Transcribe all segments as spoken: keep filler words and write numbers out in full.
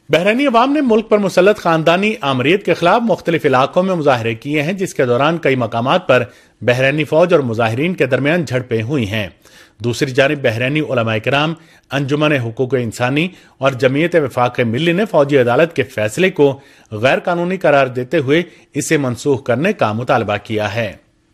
بحرینی عوام نے ملک پر مسلط خاندانی آمریت کے خلاف مختلف علاقوں میں مظاہرے کیے ہیں، جس کے دوران کئی مقامات پر بحرینی فوج اور مظاہرین کے درمیان جھڑپیں ہوئی ہیں۔ دوسری جانب بحرینی علماء کرام، انجمن حقوق انسانی اور جمعیت وفاق ملی نے فوجی عدالت کے فیصلے کو غیر قانونی قرار دیتے ہوئے اسے منسوخ کرنے کا مطالبہ کیا ہے۔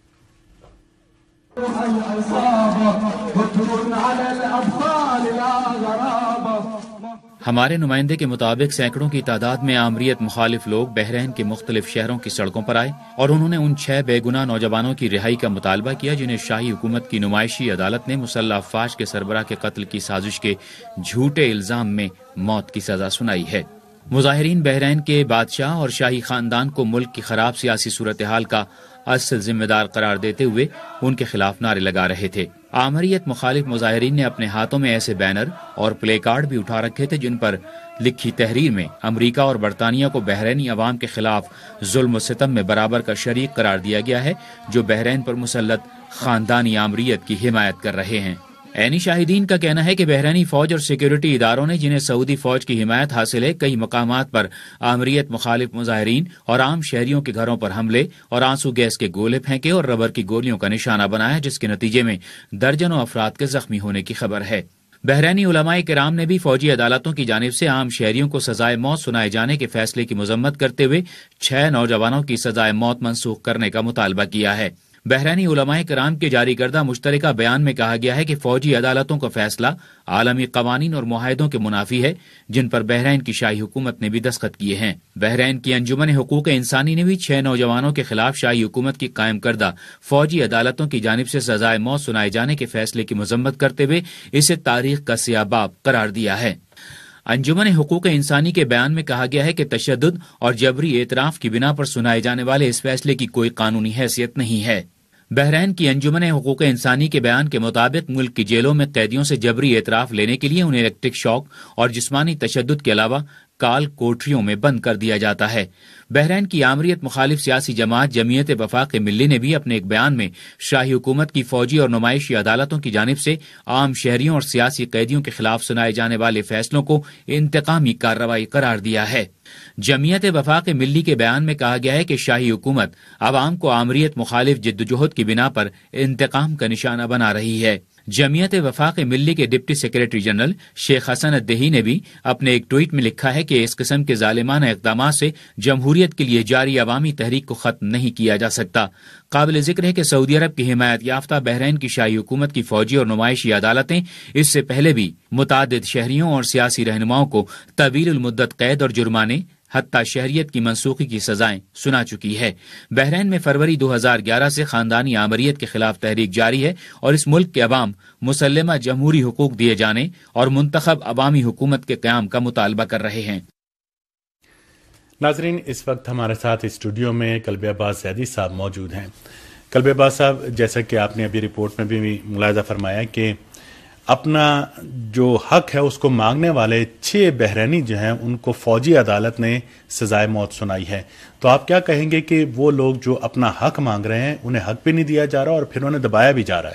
ہمارے نمائندے کے مطابق سینکڑوں کی تعداد میں آمریت مخالف لوگ بحرین کے مختلف شہروں کی سڑکوں پر آئے اور انہوں نے ان چھ بے گناہ نوجوانوں کی رہائی کا مطالبہ کیا جنہیں شاہی حکومت کی نمائشی عدالت نے مسلح افواج کے سربراہ کے قتل کی سازش کے جھوٹے الزام میں موت کی سزا سنائی ہے۔ مظاہرین بحرین کے بادشاہ اور شاہی خاندان کو ملک کی خراب سیاسی صورتحال کا اصل ذمہ دار قرار دیتے ہوئے ان کے خلاف نعرے لگا رہے تھے۔ آمریت مخالف مظاہرین نے اپنے ہاتھوں میں ایسے بینر اور پلے کارڈ بھی اٹھا رکھے تھے جن پر لکھی تحریر میں امریکہ اور برطانیہ کو بحرینی عوام کے خلاف ظلم و ستم میں برابر کا شریک قرار دیا گیا ہے، جو بحرین پر مسلط خاندانی آمریت کی حمایت کر رہے ہیں۔ عینی شاہدین کا کہنا ہے کہ بحرینی فوج اور سیکیورٹی اداروں نے جنہیں سعودی فوج کی حمایت حاصل ہے، کئی مقامات پر آمریت مخالف مظاہرین اور عام شہریوں کے گھروں پر حملے اور آنسو گیس کے گولے پھینکے اور ربر کی گولیوں کا نشانہ بنایا، جس کے نتیجے میں درجنوں افراد کے زخمی ہونے کی خبر ہے۔ بحرینی علماء کرام نے بھی فوجی عدالتوں کی جانب سے عام شہریوں کو سزائے موت سنائے جانے کے فیصلے کی مذمت کرتے ہوئے چھ نوجوانوں کی سزائے موت منسوخ کرنے کا مطالبہ کیا ہے۔ بحرینی علماء کرام کے جاری کردہ مشترکہ بیان میں کہا گیا ہے کہ فوجی عدالتوں کا فیصلہ عالمی قوانین اور معاہدوں کے منافی ہے جن پر بحرین کی شاہی حکومت نے بھی دستخط کیے ہیں۔ بحرین کی انجمن حقوق انسانی نے بھی چھ نوجوانوں کے خلاف شاہی حکومت کی قائم کردہ فوجی عدالتوں کی جانب سے سزائے موت سنائے جانے کے فیصلے کی مذمت کرتے ہوئے اسے تاریخ کا سیاہ باب قرار دیا ہے۔ انجمن حقوق انسانی کے بیان میں کہا گیا ہے کہ تشدد اور جبری اعتراف کی بنا پر سنائے جانے والے اس فیصلے کی کوئی قانونی حیثیت نہیں ہے۔ بحرین کی انجمن حقوق انسانی کے بیان کے مطابق ملک کی جیلوں میں قیدیوں سے جبری اعتراف لینے کے لیے انہیں الیکٹرک شاک اور جسمانی تشدد کے علاوہ کال کوٹریوں میں بند کر دیا جاتا ہے۔ بحرین کی آمریت مخالف سیاسی جماعت جمعیت وفاق ملی نے بھی اپنے ایک بیان میں شاہی حکومت کی فوجی اور نمائشی عدالتوں کی جانب سے عام شہریوں اور سیاسی قیدیوں کے خلاف سنائے جانے والے فیصلوں کو انتقامی کارروائی قرار دیا ہے۔ جمعیت وفاق ملی کے بیان میں کہا گیا ہے کہ شاہی حکومت عوام کو آمریت مخالف جدوجہد کی بنا پر انتقام کا نشانہ بنا رہی ہے۔ جمعیت وفاق ملی کے ڈپٹی سیکریٹری جنرل شیخ حسن الدہی نے بھی اپنے ایک ٹویٹ میں لکھا ہے کہ اس قسم کے ظالمانہ اقدامات سے جمہوریت کے لیے جاری عوامی تحریک کو ختم نہیں کیا جا سکتا۔ قابل ذکر ہے کہ سعودی عرب کی حمایت یافتہ بحرین کی شاہی حکومت کی فوجی اور نمائشی عدالتیں اس سے پہلے بھی متعدد شہریوں اور سیاسی رہنماؤں کو طویل المدت قید اور جرمانے حتیٰ شہریت کی منسوخی کی سزائیں سنا چکی ہے۔ بحرین میں فروری دو ہزار گیارہ سے خاندانی آمریت کے خلاف تحریک جاری ہے اور اس ملک کے عوام مسلمہ جمہوری حقوق دیے جانے اور منتخب عوامی حکومت کے قیام کا مطالبہ کر رہے ہیں۔ ناظرین، اس وقت ہمارے ساتھ اسٹوڈیو میں کلب عباس زیدی صاحب موجود ہیں۔ کلب عباس صاحب، جیسا کہ آپ نے ابھی رپورٹ میں بھی ملاحظہ فرمایا کہ اپنا جو حق ہے اس کو مانگنے والے چھ بحرینی جو ہیں ان کو فوجی عدالت نے سزائے موت سنائی ہے، تو آپ کیا کہیں گے کہ وہ لوگ جو اپنا حق مانگ رہے ہیں انہیں حق بھی نہیں دیا جا رہا اور پھر انہیں دبایا بھی جا رہا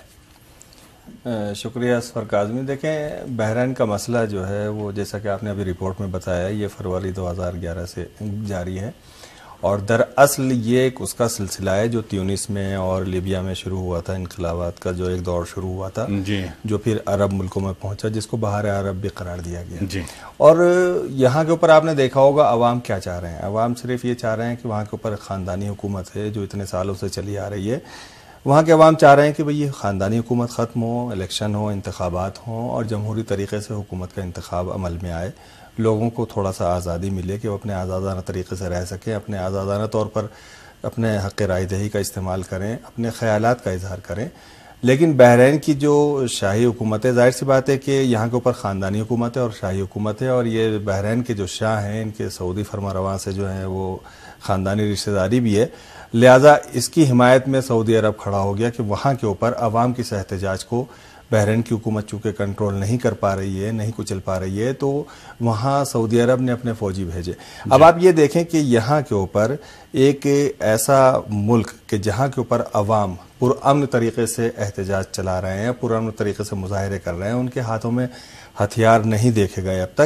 ہے؟ شکریہ اسفر کاظمی۔ دیکھیں، بحرین کا مسئلہ جو ہے وہ جیسا کہ آپ نے ابھی رپورٹ میں بتایا یہ فروری دو ہزار گیارہ سے جاری ہے، اور دراصل یہ ایک اس کا سلسلہ ہے جو تیونس میں اور لیبیا میں شروع ہوا تھا، انقلابات کا جو ایک دور شروع ہوا تھا جی، جو پھر عرب ملکوں میں پہنچا، جس کو بہار عرب بھی قرار دیا گیا جی۔ اور یہاں کے اوپر آپ نے دیکھا ہوگا عوام کیا چاہ رہے ہیں۔ عوام صرف یہ چاہ رہے ہیں کہ وہاں کے اوپر خاندانی حکومت ہے جو اتنے سالوں سے چلی آ رہی ہے، وہاں کے عوام چاہ رہے ہیں کہ بھئی یہ خاندانی حکومت ختم ہو، الیکشن ہو، انتخابات ہوں اور جمہوری طریقے سے حکومت کا انتخاب عمل میں آئے، لوگوں کو تھوڑا سا آزادی ملے کہ وہ اپنے آزادانہ طریقے سے رہ سکیں، اپنے آزادانہ طور پر اپنے حق رائے دہی کا استعمال کریں، اپنے خیالات کا اظہار کریں۔ لیکن بحرین کی جو شاہی حکومت ہے، ظاہر سی بات ہے کہ یہاں کے اوپر خاندانی حکومت ہے اور شاہی حکومت ہے، اور یہ بحرین کے جو شاہ ہیں ان کے سعودی فرما رواں سے جو ہیں وہ خاندانی رشتہ داری بھی ہے، لہٰذا اس کی حمایت میں سعودی عرب کھڑا ہو گیا کہ وہاں کے اوپر عوام کی احتجاج کو بحرین کی حکومت چونکہ کنٹرول نہیں کر پا رہی ہے، نہیں کچل پا رہی ہے، تو وہاں سعودی عرب نے اپنے فوجی بھیجے۔ اب آپ یہ دیکھیں کہ یہاں کے اوپر ایک ایسا ملک کہ جہاں کے اوپر عوام پرامن طریقے سے احتجاج چلا رہے ہیں، پرامن طریقے سے مظاہرے کر رہے ہیں، ان کے ہاتھوں میں ہتھیار نہیں دیکھے گئے اب تک،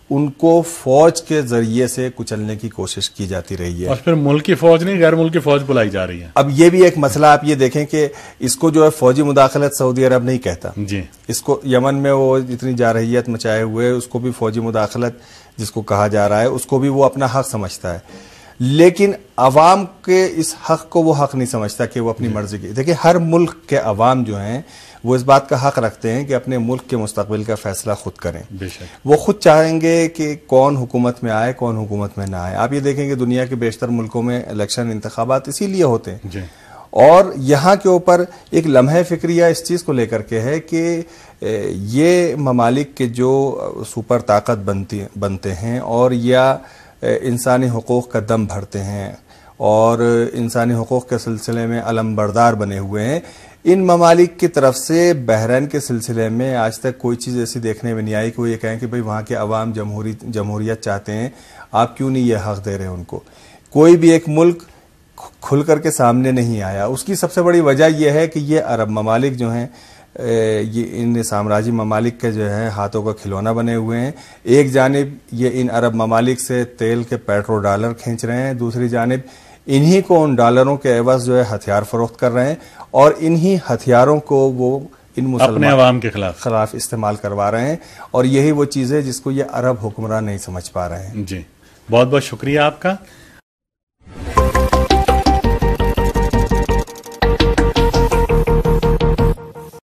ان کو فوج کے ذریعے سے کچلنے کی کوشش کی جاتی رہی ہے. اور پھر ملک کی فوج نہیں غیر ملک کی فوج بلائی جا رہی ہے. اب یہ بھی ایک مسئلہ آپ یہ دیکھیں کہ اس کو جو ہے فوجی مداخلت سعودی عرب نہیں کہتا جی. اس کو یمن میں وہ اتنی جارحیت مچائے ہوئے اس کو بھی فوجی مداخلت جس کو کہا جا رہا ہے اس کو بھی وہ اپنا حق سمجھتا ہے. لیکن عوام کے اس حق کو وہ حق نہیں سمجھتا کہ وہ اپنی مرضی کی. دیکھیں ہر ملک کے عوام جو ہیں وہ اس بات کا حق رکھتے ہیں کہ اپنے ملک کے مستقبل کا فیصلہ خود کریں. بے شک وہ خود چاہیں گے کہ کون حکومت میں آئے کون حکومت میں نہ آئے. آپ یہ دیکھیں کہ دنیا کے بیشتر ملکوں میں الیکشن انتخابات اسی لیے ہوتے ہیں جی. اور یہاں کے اوپر ایک لمحہ فکریہ اس چیز کو لے کر کے ہے کہ یہ ممالک کے جو سپر طاقت بنتی بنتے ہیں اور یا انسانی حقوق کا دم بھرتے ہیں اور انسانی حقوق کے سلسلے میں علم بردار بنے ہوئے ہیں، ان ممالک کی طرف سے بحرین کے سلسلے میں آج تک کوئی چیز ایسی دیکھنے میں نہیں آئی کہ وہ یہ کہیں کہ بھئی وہاں کے عوام جمہوری جمہوریت چاہتے ہیں، آپ کیوں نہیں یہ حق دے رہے ان کو. کوئی بھی ایک ملک کھل کر کے سامنے نہیں آیا. اس کی سب سے بڑی وجہ یہ ہے کہ یہ عرب ممالک جو ہیں یہ ان سامراجی ممالک کے جو ہے ہاتھوں کا کھلونا بنے ہوئے ہیں. ایک جانب یہ ان عرب ممالک سے تیل کے پیٹرو ڈالر کھینچ رہے ہیں، دوسری جانب انہی کو ان ڈالروں کے عوض جو ہے ہتھیار فروخت کر رہے ہیں اور انہی ہتھیاروں کو وہ ان اپنے عوام کے خلاف خلاف استعمال کروا رہے ہیں. اور یہی وہ چیز ہے جس کو یہ عرب حکمران نہیں سمجھ پا رہے ہیں. جی بہت بہت شکریہ آپ کا.